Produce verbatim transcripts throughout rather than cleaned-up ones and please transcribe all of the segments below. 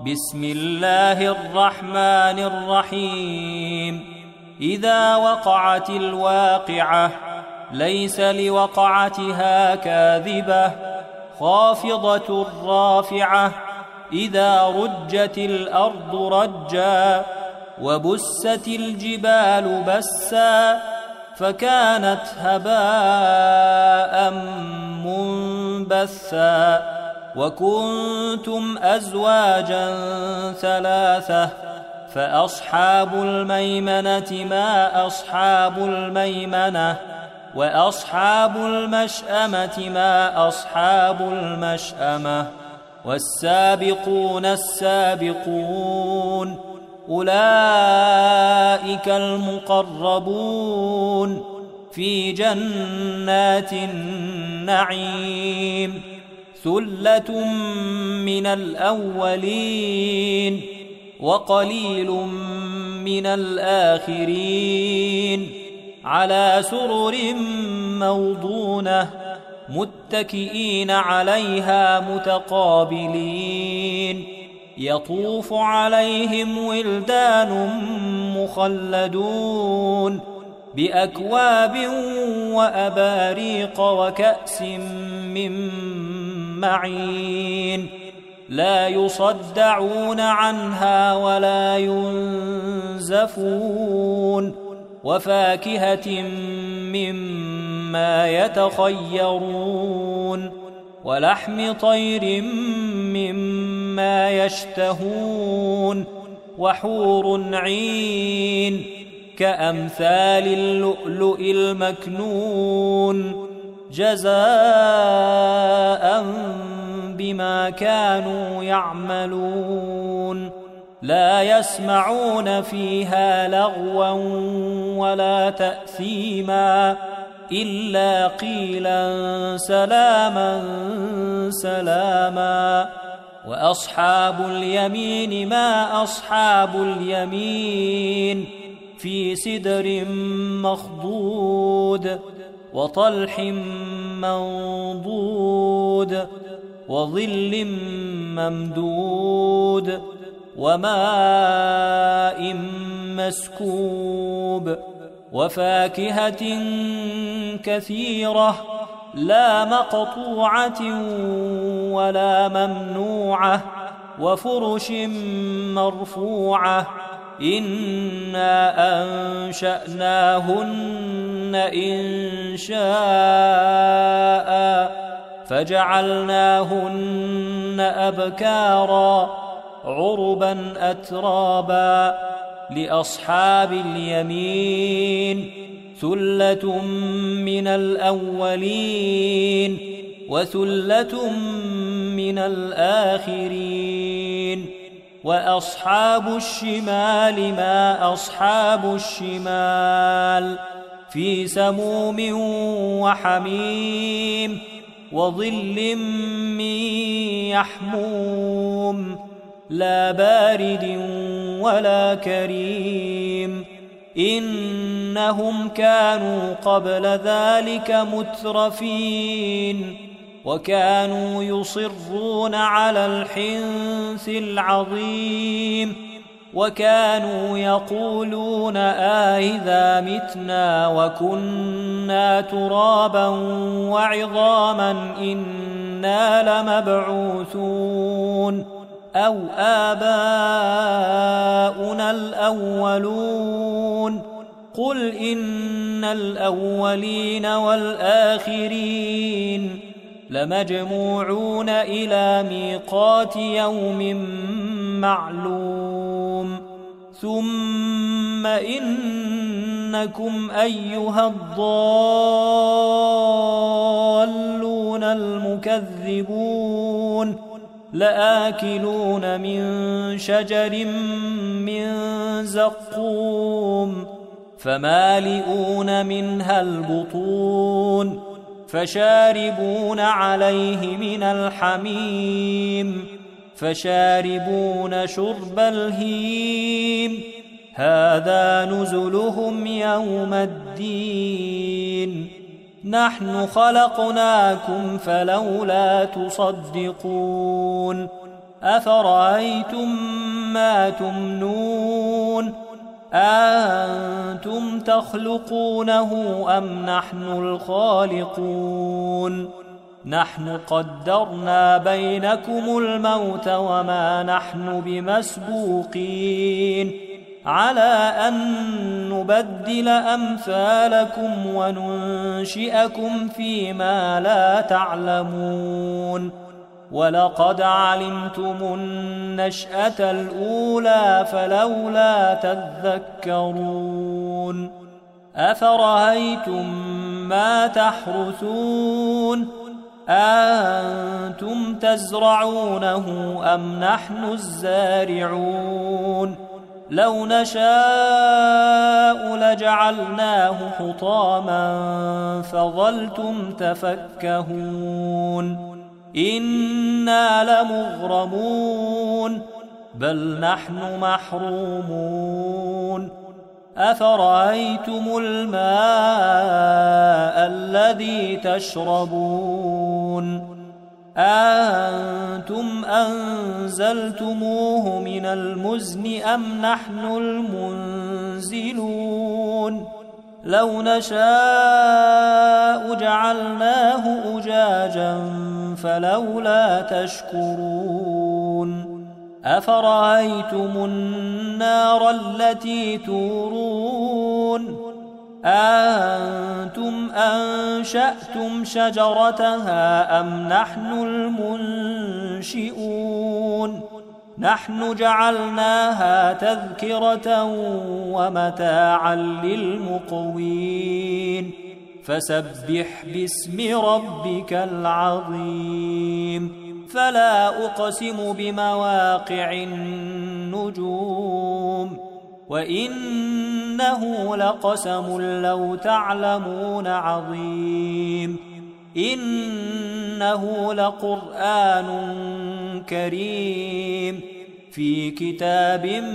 بسم الله الرحمن الرحيم إذا وقعت الواقعة ليس لوقعتها كاذبة خافضة رافعة إذا رجت الأرض رجا وبست الجبال بسا فكانت هباء منبثا وكنتم أزواجا ثلاثة فأصحاب الميمنة ما أصحاب الميمنة وأصحاب المشأمة ما أصحاب المشأمة والسابقون السابقون أولئك المقربون في جنات النعيم ثلة من الأولين وقليل من الآخرين على سرر موضونة متكئين عليها متقابلين يطوف عليهم ولدان مخلدون بأكواب وأباريق وكأس من معين لا يصدعون عنها ولا ينزفون وفاكهة مما يتخيرون ولحم طير مما يشتهون وحور عين كأمثال اللؤلؤ المكنون جزاء بما كانوا يعملون لا يسمعون فيها لغوا ولا تأثيما إلا قيلا سلاما سلاما وأصحاب اليمين ما أصحاب اليمين في سدر مخضود وطلح منضود وظل ممدود وماء مسكوب وفاكهة كثيرة لا مقطوعة ولا ممنوعة وفرش مرفوعة إنا أنشأناهن إن شاء فجعلناهن أبكارا عربا أترابا لأصحاب اليمين ثلة من الأولين وثلة من الآخرين وأصحاب الشمال ما أصحاب الشمال في سموم وحميم وظل من يحموم لا بارد ولا كريم إنهم كانوا قبل ذلك مترفين وكانوا يصرون على الحنث العظيم وكانوا يقولون آئذا متنا وكنا ترابا وعظاما إنا لمبعوثون أو آباؤنا الأولون قل إن الأولين والآخرين لمجموعون إلى ميقات يوم معلوم ثم إنكم أيها الضالون المكذبون لآكلون من شجر من زقوم فمالئون منها البطون فشاربون عليه من الحميم فشاربون شرب الهيم هذا نزلهم يوم الدين نحن خلقناكم فلولا تصدقون أفرأيتم ما تمنون أأنتم تخلقونه أم نحن الخالقون نحن قدرنا بينكم الموت وما نحن بمسبوقين على أن نبدل أمثالكم وننشئكم فيما لا تعلمون ولقد علمتم النشأة الأولى فلولا تذكرون أفرأيتم ما تحرثون أأنتم تزرعونه أم نحن الزارعون لو نشاء لجعلناه حطاما فظلتم تفكهون إنا لمغرمون بل نحن محرومون أفرأيتم الماء الذي تشربون أأنتم أنزلتموه من المزن أم نحن المنزلون لو نشاء جعلناه أجاجا فلولا تشكرون أفرأيتم النار التي تورون أأنتم أنشأتم شجرتها أم نحن المنشئون نحن جعلناها تذكرة ومتاعا للمقوين فسبح باسم ربك العظيم فلا أقسم بمواقع النجوم وإنه لقسم لو تعلمون عظيم إنه لقرآن كريم في كتاب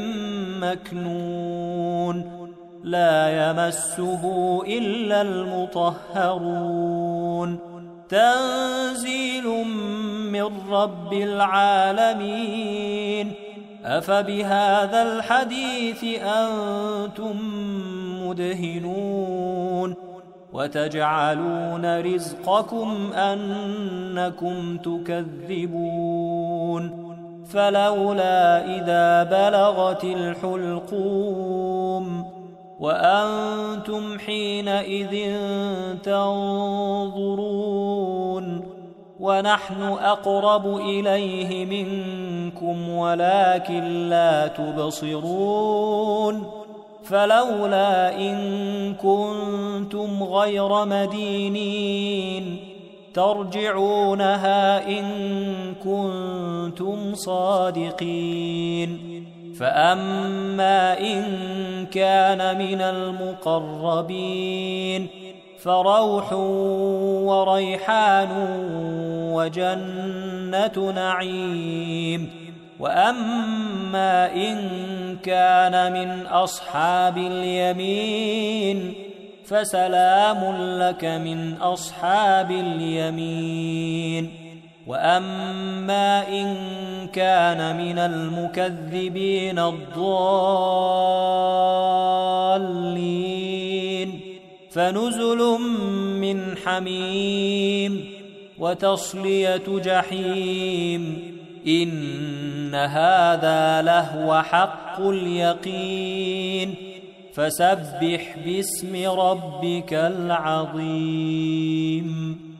مكنون لا يمسه إلا المطهرون تنزيل من رب العالمين أفبهذا الحديث أنتم مدهنون وتجعلون رزقكم أنكم تكذبون فلولا إذا بلغت الحلقوم وأنتم حينئذ تنظرون ونحن أقرب إليه منكم ولكن لا تبصرون فلولا إن كنتم غير مدينين ترجعونها إن كنتم صادقين فأما إن كان من المقربين فروح وريحان وجنة نعيم وأما إن كان من أصحاب اليمين فسلام لك من أصحاب اليمين وأما إن كان من المكذبين الضالين فنزل من حميم وتصلية جحيم إن هذا لهو حق اليقين فسبح باسم ربك العظيم.